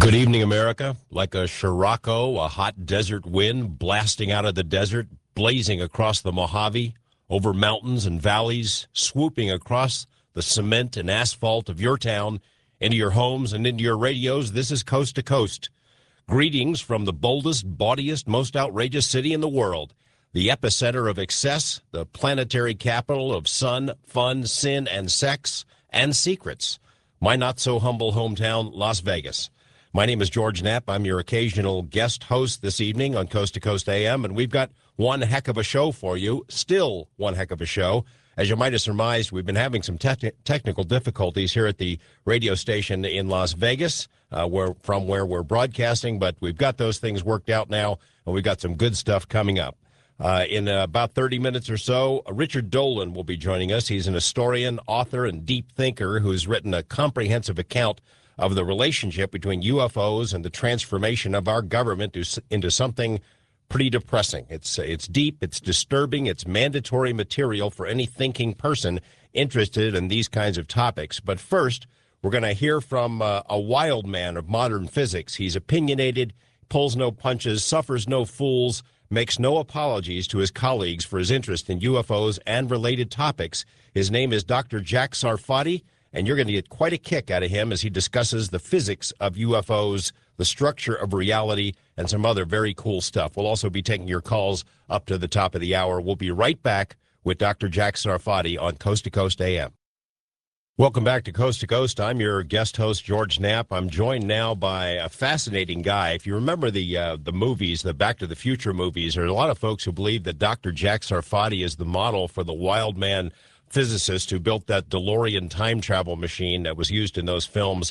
Good evening, America. Like a Scirocco, a hot desert wind blasting out of the desert, blazing across the Mojave, over mountains and valleys, swooping across the cement and asphalt of your town, into your homes and into your radios. This is Coast to Coast. Greetings from the boldest, bawdiest, most outrageous city in the world, the epicenter of excess, the planetary capital of sun, fun, sin, and sex, and secrets. My not-so-humble hometown, Las Vegas. My name is George Knapp. I'm your occasional guest host this evening on Coast to Coast AM, and we've got one heck of a show for you, still one heck of a show. As you might have surmised, we've been having some technical difficulties here at the radio station in Las Vegas, from where we're broadcasting, but we've got those things worked out now, and we've got some good stuff coming up. In about 30 minutes or so, Richard Dolan will be joining us. He's an historian, author, and deep thinker who's written a comprehensive account of the relationship between UFOs and the transformation of our government into something pretty depressing. It's deep, it's disturbing, it's mandatory material for any thinking person interested in these kinds of topics. But first, we're going to hear from a wild man of modern physics. He's opinionated, pulls no punches, suffers no fools, makes no apologies to his colleagues for his interest in UFOs and related topics. His name is Dr. Jack Sarfati, and you're going to get quite a kick out of him as he discusses the physics of UFOs, the structure of reality, and some other very cool stuff. We'll also be taking your calls up to the top of the hour. We'll be right back with Dr. Jack Sarfati on Coast to Coast AM. Welcome back to Coast. I'm your guest host, George Knapp. I'm joined now by a fascinating guy. If you remember the movies, the Back to the Future movies, there are a lot of folks who believe that Dr. Jack Sarfati is the model for the wild man physicist who built that DeLorean time travel machine that was used in those films.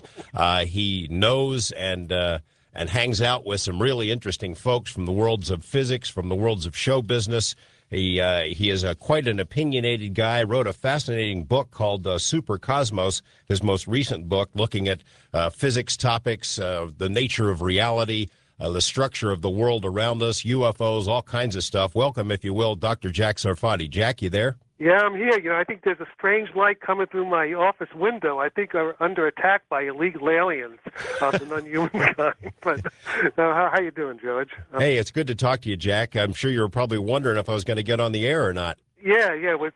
He knows and hangs out with some really interesting folks from the worlds of physics, from the worlds of show business. He is quite an opinionated guy, wrote a fascinating book called Super Cosmos, his most recent book, looking at physics topics, the nature of reality, the structure of the world around us, UFOs, all kinds of stuff. Welcome, if you will, Dr. Jack Sarfati. Jack, you there? Yeah, I'm here. I think there's a strange light coming through my office window. I think I'm under attack by illegal aliens of the non-human kind. But how you doing, George? Hey, it's good to talk to you, Jack. I'm sure you were probably wondering if I was going to get on the air or not. Yeah.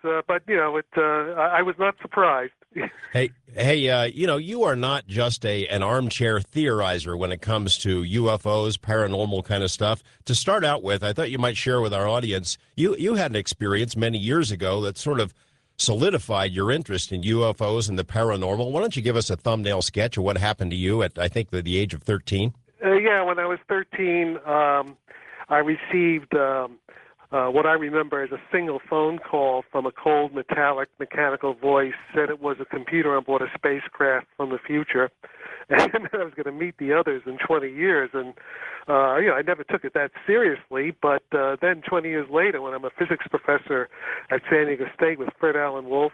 I was not surprised. Hey, you are not just an armchair theorizer when it comes to UFOs, paranormal kind of stuff. To start out with, I thought you might share with our audience, you had an experience many years ago that sort of solidified your interest in UFOs and the paranormal. Why don't you give us a thumbnail sketch of what happened to you at, I think, the age of 13? When I was 13, I received what I remember as a single phone call from a cold, metallic, mechanical voice. Said it was a computer on board a spacecraft from the future, and I was going to meet the others in 20 years. And I never took it that seriously. But then 20 years later, when I'm a physics professor at San Diego State with Fred Allen Wolf,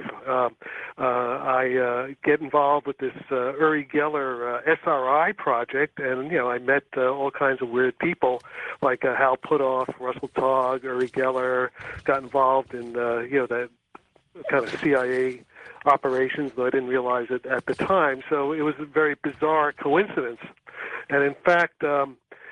I get involved with this Uri Geller SRI project, and I met all kinds of weird people like Hal Puthoff, Russell Targ, Uri Geller. Got involved in that kind of CIA operations, though I didn't realize it at the time. So it was a very bizarre coincidence. And in fact, a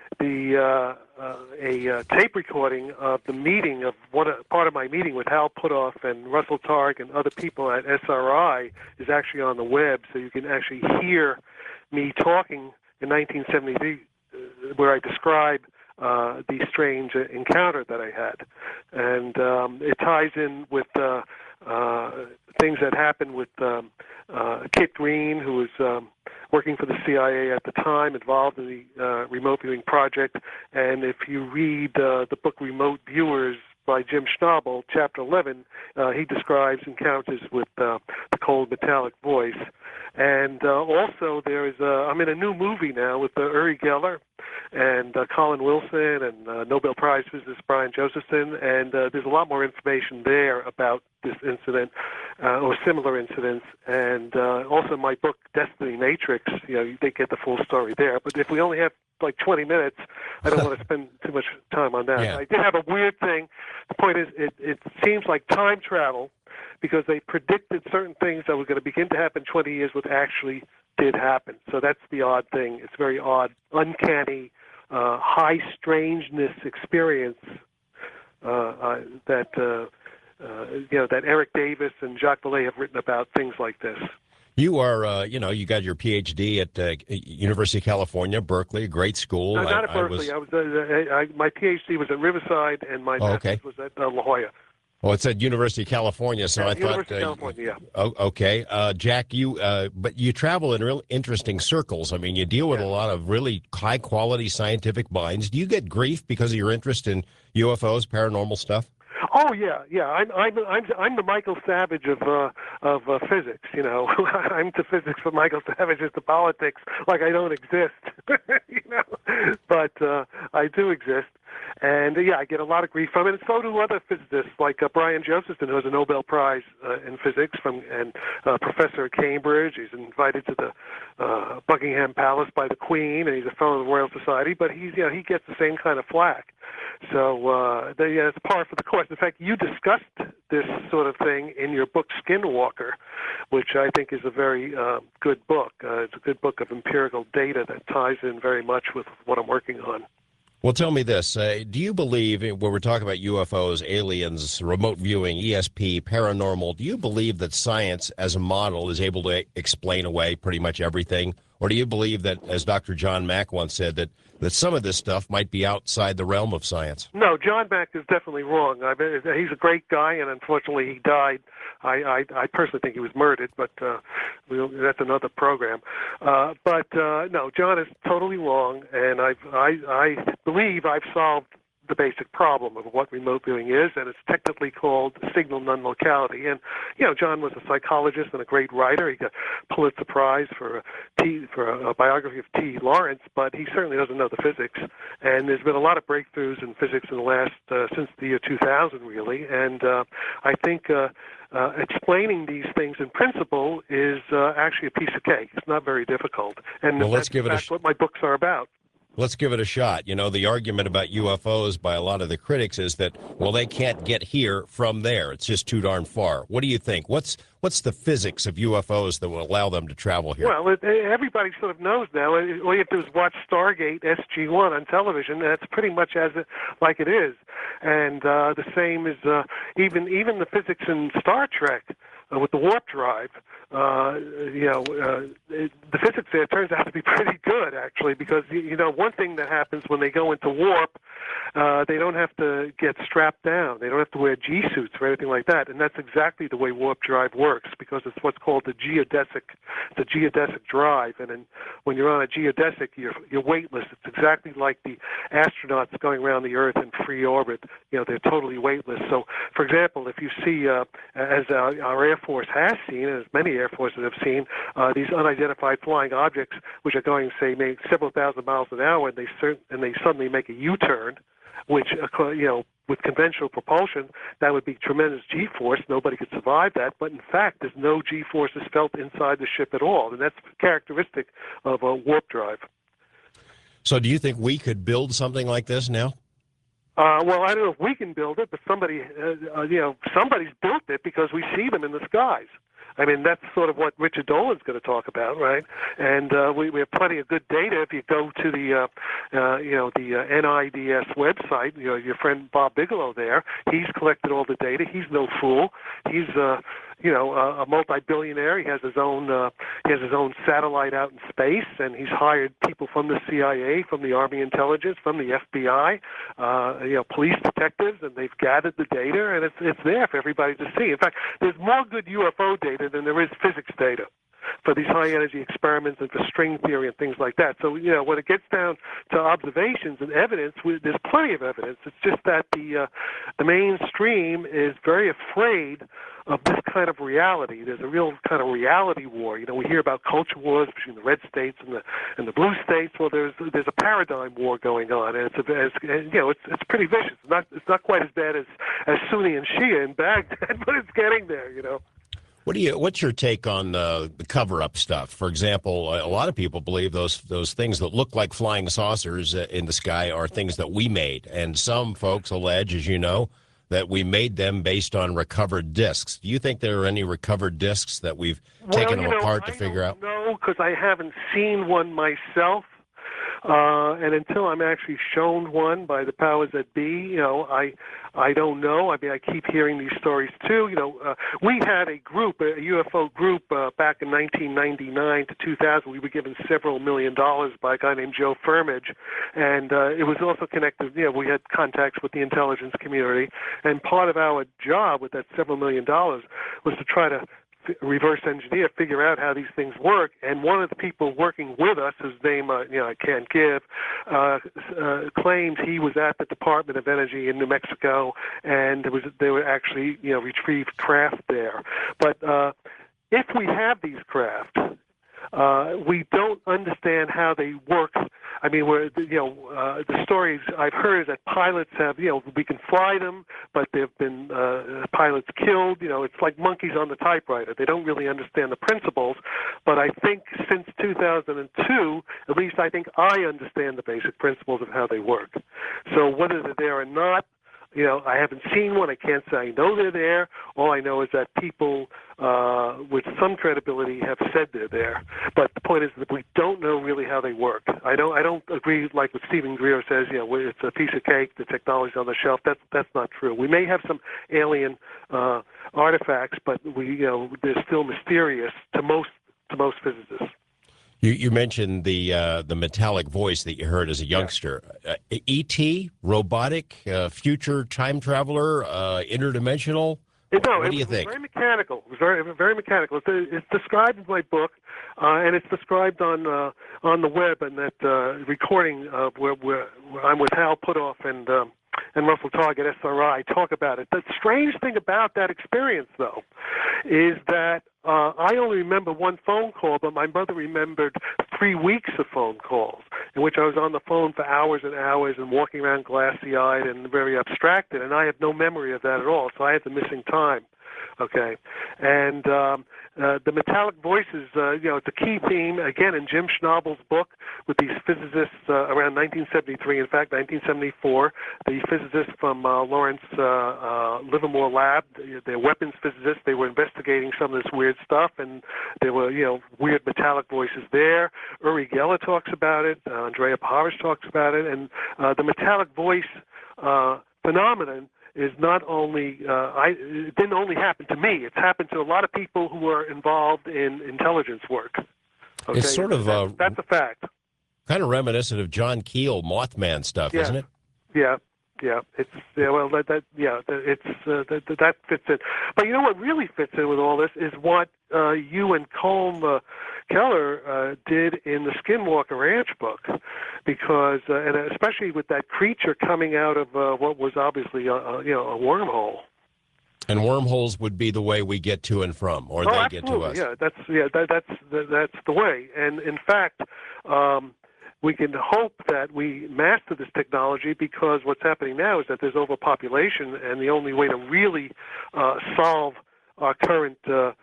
tape recording of the meeting of part of my meeting with Hal Puthoff and Russell Targ and other people at SRI is actually on the web, so you can actually hear me talking in 1973, where I describe the strange encounter that I had, and it ties in with things that happened with Kit Green, who was working for the CIA at the time, involved in the remote viewing project. And if you read the book Remote Viewers by Jim Schnabel, Chapter 11, he describes encounters with the cold metallic voice. And also there is I'm in a new movie now with Uri Geller and Colin Wilson and Nobel Prize physicist Brian Josephson, and there's a lot more information there about this incident or similar incidents. And also my book Destiny Matrix, they get the full story there. But if we only have like 20 minutes, I don't want to spend too much time on that. Yeah. I did have a weird thing. The point is, it seems like time travel, because they predicted certain things that were going to begin to happen 20 years would actually did happen. So that's the odd thing. It's very odd, uncanny, high strangeness experience that that Eric Davis and Jacques Vallée have written about things like this. You are, you got your PhD at University of California, Berkeley, a great school. No, not at Berkeley. My PhD was at Riverside, and my master's was at La Jolla. Oh, it said University of California, so I thought. University of California, yeah. Oh, okay, Jack, but you travel in real interesting circles. I mean, you deal with a lot of really high quality scientific minds. Do you get grief because of your interest in UFOs, paranormal stuff? Oh yeah. I'm the Michael Savage of physics. You know, I'm to physics what Michael Savage is to politics. Like I don't exist. But I do exist. And I get a lot of grief from it, and so do other physicists like Brian Josephson, who has a Nobel Prize in physics and professor at Cambridge. He's invited to the Buckingham Palace by the Queen, and he's a fellow of the Royal Society. But he gets the same kind of flack. So it's par for the course. In fact, you discussed this sort of thing in your book Skinwalker, which I think is a very good book. It's a good book of empirical data that ties in very much with what I'm working on. Well, tell me this. Do you believe, when we're talking about UFOs, aliens, remote viewing, ESP, paranormal, do you believe that science as a model is able to explain away pretty much everything? Or do you believe that, as Dr. John Mack once said, that some of this stuff might be outside the realm of science? No, John Mack is definitely wrong. I mean, he's a great guy, and unfortunately he died. I personally think he was murdered, but that's another program. No, John is totally wrong, and I believe I've solved the basic problem of what remote viewing is, and it's technically called signal non-locality. And John was a psychologist and a great writer. He got Pulitzer Prize for a biography of T. Lawrence, but he certainly doesn't know the physics. And there's been a lot of breakthroughs in physics in the last since the year 2000, really. And I think explaining these things in principle is actually a piece of cake. It's not very difficult, and that's what my books are about. Let's give it a shot. You know, the argument about UFOs by a lot of the critics is that, well, they can't get here from there. It's just too darn far. What do you think? What's the physics of UFOs that will allow them to travel here? Well, everybody sort of knows now. All you have to do is watch Stargate SG-1 on television, and it's pretty much like it is. And the same is even the physics in Star Trek with the warp drive. The physics there turns out to be pretty good, actually, because, one thing that happens when they go into warp, they don't have to get strapped down. They don't have to wear G-suits or anything like that, and that's exactly the way warp drive works, because it's what's called the geodesic drive, and when you're on a geodesic, you're weightless. It's exactly like the astronauts going around the Earth in free orbit. They're totally weightless. So, for example, if you see, as our Air Force has seen, and as many Air Forces have seen, these unidentified flying objects, which are going, say, maybe several thousand miles an hour, and they suddenly make a U-turn, which, with conventional propulsion, that would be tremendous G-force. Nobody could survive that. But in fact, there's no G-forces felt inside the ship at all, and that's characteristic of a warp drive. So, do you think we could build something like this now? Well, I don't know if we can build it, but somebody's built it because we see them in the skies. I mean, that's sort of what Richard Dolan's going to talk about, right? And we have plenty of good data. If you go to the NIDS website, your friend Bob Bigelow there, he's collected all the data. He's no fool. He's a multi-billionaire. He has his own satellite out in space, and he's hired people from the CIA, from the Army Intelligence, from the FBI, police detectives, and they've gathered the data, and it's there for everybody to see. In fact, there's more good UFO data than there is physics data for these high-energy experiments and for string theory and things like that. So, when it gets down to observations and evidence, there's plenty of evidence. It's just that the mainstream is very afraid of this kind of reality. There's a real kind of reality war. We hear about culture wars between the red states and the blue states. Well, there's a paradigm war going on, and it's pretty vicious. It's not quite as bad as Sunni and Shia in Baghdad, but it's getting there. What's your take on the cover-up stuff? For example, a lot of people believe those things that look like flying saucers in the sky are things that we made, and some folks allege, as you know, that we made them based on recovered discs. Do you think there are any recovered discs that we've taken them apart to figure out? No, because I haven't seen one myself. And until I'm actually shown one by the powers that be, I don't know. I mean, I keep hearing these stories too. We had a group, a UFO group, back in 1999 to 2000. We were given several $1 million by a guy named Joe Firmage, and it was also connected. We had contacts with the intelligence community, and part of our job with that several $1 million was to try to reverse engineer, figure out how these things work. And one of the people working with us, whose name I can't give, claims he was at the Department of Energy in New Mexico, and they were actually retrieved craft there. But if we have these craft, we don't understand how they work. I mean, the stories I've heard is that pilots have, we can fly them, but there have been pilots killed. It's like monkeys on the typewriter. They don't really understand the principles. But I think since 2002, at least I think I understand the basic principles of how they work. So whether they're there or not, I haven't seen one. I can't say I know they're there. All I know is that people with some credibility have said they're there. But the point is that we don't know really how they work. I don't agree like what Stephen Greer says. It's a piece of cake. The technology's on the shelf. That's not true. We may have some alien artifacts, but they're still mysterious to most physicists. You mentioned the metallic voice that you heard as a youngster. Yeah. E.T., robotic, future time traveler, interdimensional? What do you think? Very mechanical. It was very, very mechanical. It's described in my book, and it's described on the web, and that recording where I'm with Hal Puthoff and Russell Targ at SRI talk about it. The strange thing about that experience, though, is that I only remember one phone call, but my mother remembered 3 weeks of phone calls in which I was on the phone for hours and hours and walking around glassy-eyed and very abstracted, and I have no memory of that at all, so I had the missing time. Okay, and the metallic voices, it's a key theme, again, in Jim Schnabel's book with these physicists around 1973, in fact, 1974, the physicists from Lawrence Livermore Lab, they're weapons physicists, they were investigating some of this weird stuff, and there were, weird metallic voices there. Uri Geller talks about it, Andrea Parrish talks about it, and the metallic voice phenomenon is not only, it didn't only happen to me, it's happened to a lot of people who are involved in intelligence work. Okay? It's sort of that's a fact. Kind of reminiscent of John Keel, Mothman stuff, isn't it? Yeah. It's that fits in. But what really fits in with all this is what you and Colm Keller did in the Skinwalker Ranch book, because and especially with that creature coming out of what was obviously a wormhole. And wormholes would be the way we get to and from, or they absolutely. Get to us. That's the way. And in fact, we can hope that we master this technology, because what's happening now is that there's overpopulation, and the only way to really solve our current,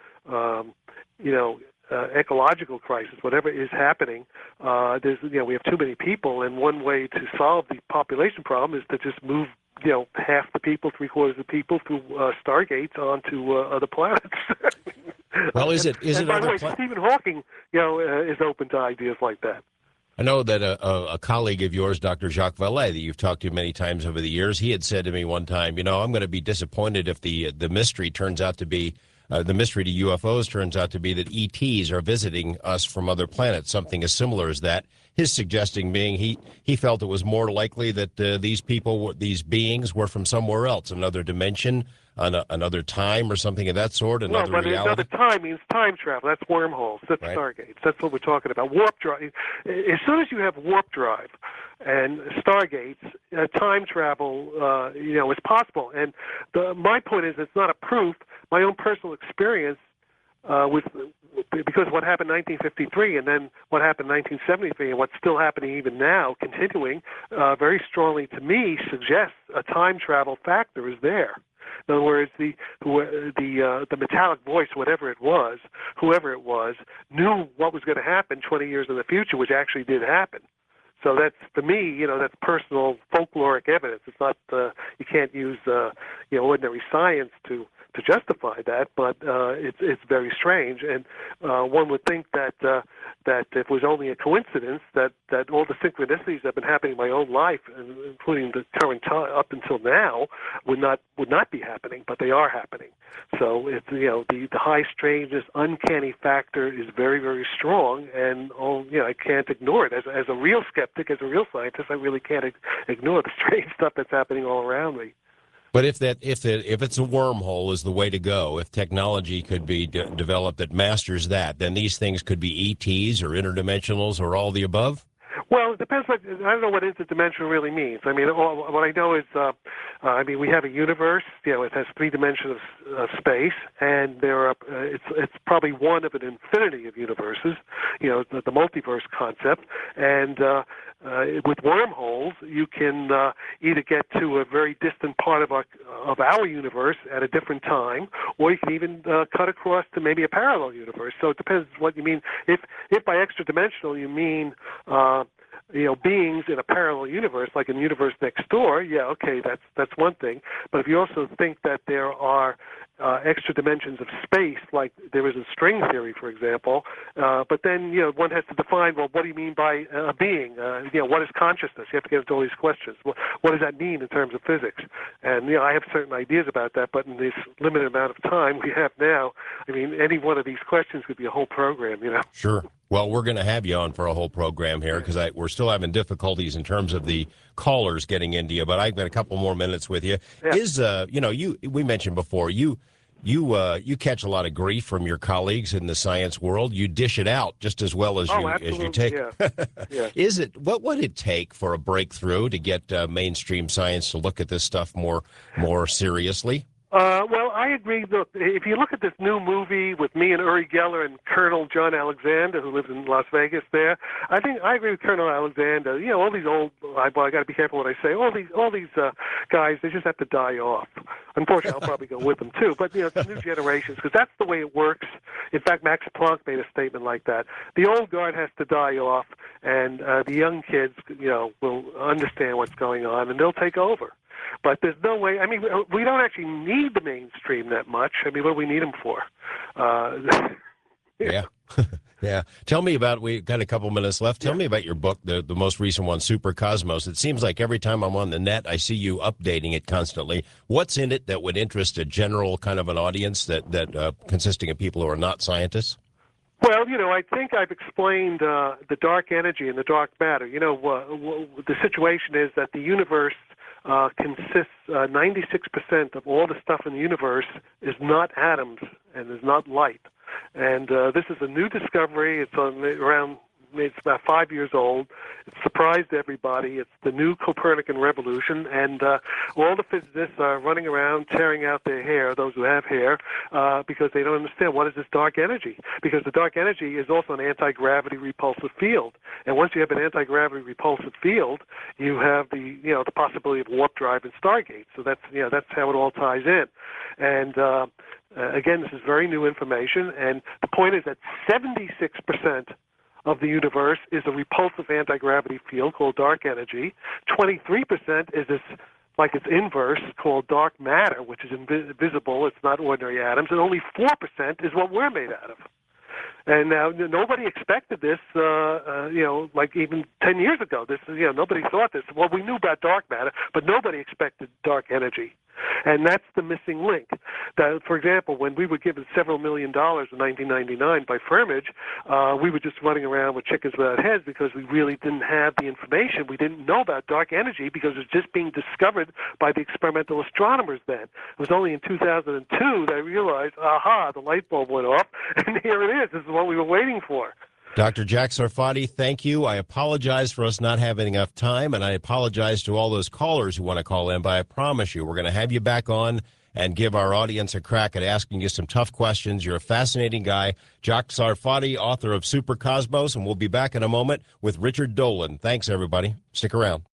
ecological crisis, whatever is happening, we have too many people, and one way to solve the population problem is to just move half the people, 3/4 of the people through stargates onto other planets. Well, is it by the way, Stephen Hawking, is open to ideas like that. I know that a colleague of yours, Dr. Jacques Vallée, that you've talked to many times over the years, he had said to me one time, I'm going to be disappointed if the mystery turns out to be, the mystery to UFOs turns out to be that ETs are visiting us from other planets, something as similar as that. His suggesting being he felt it was more likely that these beings were from somewhere else, another dimension, another time or something of that sort, another reality. Another time means time travel. That's wormholes. That's right. Stargates. That's what we're talking about. Warp drive. As soon as you have warp drive and stargates, time travel, is possible. And my point is, it's not a proof. My own personal experience because what happened in 1953 and then what happened in 1973 and what's still happening even now, continuing, very strongly to me suggests a time travel factor is there. In other words, the metallic voice, whoever it was, knew what was going to happen 20 years in the future, which actually did happen. So that's, to me, that's personal folkloric evidence. It's not, you can't use, ordinary science to justify that, but it's very strange. And one would think that if it was only a coincidence, that all the synchronicities that have been happening in my own life, including the current time up until now, would not be happening, but they are happening. So it's the high strangeness, uncanny factor is very, very strong, and I can't ignore it. As a real skeptic, as a real scientist, I really can't ignore the strange stuff that's happening all around me. But if it's a wormhole is the way to go, if technology could be developed that masters that, then these things could be ETs or interdimensionals or all the above? Well, it depends. I don't know what interdimensional really means. I mean, what I know is, we have a universe. It has 3 dimensions of space, and it's probably one of an infinity of universes. The multiverse concept, and with wormholes, you can either get to a very distant part of our universe at a different time, or you can even cut across to maybe a parallel universe. So it depends what you mean. If by extra-dimensional you mean beings in a parallel universe, like in the universe next door, okay, that's one thing. But if you also think that there are extra dimensions of space, like there is in string theory, for example, but then one has to define, well, what do you mean by a being? What is consciousness? You have to get into all these questions. What does that mean in terms of physics? And I have certain ideas about that, but in this limited amount of time we have now, any one of these questions could be a whole program. Sure. Well, we're going to have you on for a whole program here because we're still having difficulties in terms of the callers getting into you. But I've got a couple more minutes with you. Yeah. We mentioned before you catch a lot of grief from your colleagues in the science world. You dish it out just as well as you take. Yeah. What would it take for a breakthrough to get mainstream science to look at this stuff more seriously? Well, I agree. Look, if you look at this new movie with me and Uri Geller and Colonel John Alexander, who lives in Las Vegas there, I agree with Colonel Alexander. All these old, I got to be careful what I say, all these guys, they just have to die off. Unfortunately, I'll probably go with them too, but it's the new generations, because that's the way it works. In fact, Max Planck made a statement like that. The old guard has to die off, and the young kids, will understand what's going on, and they'll take over. But there's no way. We don't actually need the mainstream that much. What do we need them for? Yeah. Yeah. Tell me about, we've got a couple minutes left. Tell me about your book, the most recent one, Super Cosmos. It seems like every time I'm on the net, I see you updating it constantly. What's in it that would interest a general kind of an audience that consisting of people who are not scientists? Well, I think I've explained the dark energy and the dark matter. The situation is that the universe consists, 96% of all the stuff in the universe is not atoms and is not light. And this is a new discovery. It's about 5 years old. It surprised everybody. It's the new Copernican revolution, and all the physicists are running around tearing out their hair, those who have hair, because they don't understand what is this dark energy. Because the dark energy is also an anti-gravity repulsive field, and once you have an anti-gravity repulsive field, you have the possibility of warp drive and Stargate. So that's how it all ties in, and. Again, this is very new information, and the point is that 76% of the universe is a repulsive anti-gravity field called dark energy. 23% is this, like its inverse, called dark matter, which is invisible. It's not ordinary atoms, and only 4% is what we're made out of. And now nobody expected this, like even 10 years ago. Nobody thought this. Well, we knew about dark matter, but nobody expected dark energy. And that's the missing link. That, for example, when we were given several $1 million in 1999 by Firmage, we were just running around with chickens without heads because we really didn't have the information. We didn't know about dark energy because it was just being discovered by the experimental astronomers then. It was only in 2002 that I realized, aha, the light bulb went off, and here it is. This is what we were waiting for. Dr. Jack Sarfati, thank you. I apologize for us not having enough time, and I apologize to all those callers who want to call in, but I promise you we're going to have you back on and give our audience a crack at asking you some tough questions. You're a fascinating guy. Jack Sarfati, author of Super Cosmos, and we'll be back in a moment with Richard Dolan. Thanks, everybody. Stick around.